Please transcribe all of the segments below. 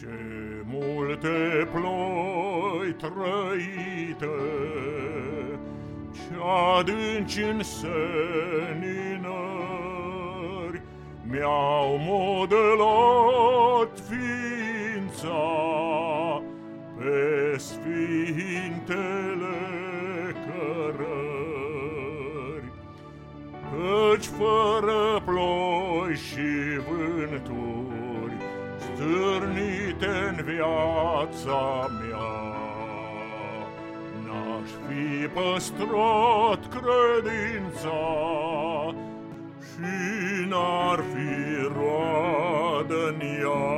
Ce multe ploi trăite, ce adânci înseninări mi-au modelat ființa pe sfintele cărări. Căci fără ploi și vânturi stârnite-n viața mea, n-aș fi păstrat credința și n-ar fi roadă-n ea.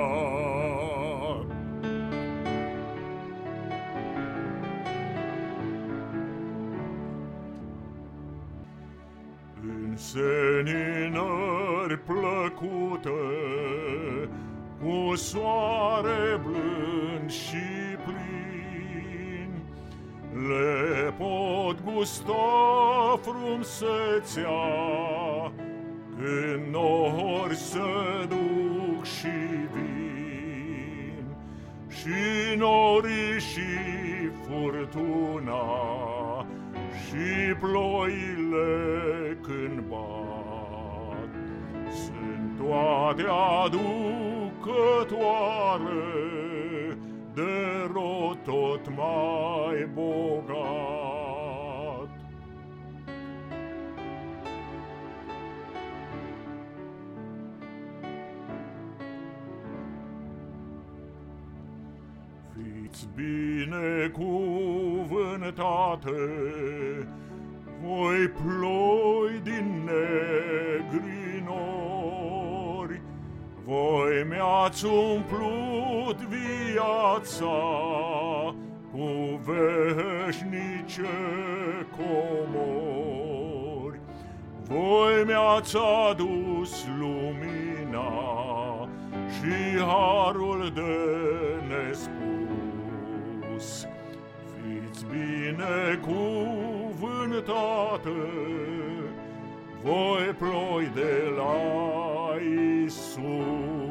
În seninări plăcute, cu soare blând și plin, le pot gusta frumsețea când nori se duc și vin, și norii și furtuna și ploile când bat sunt toate aducătoare de rod tot mai bogat. Fiți binecuvântate, voi ploi din negri nori, voi mi-ați umplut viața cu veșnice comori. Voi mi-ați adus lumina și harul de nespus. Fiți binecuvântate, voi ploi de la Iisus.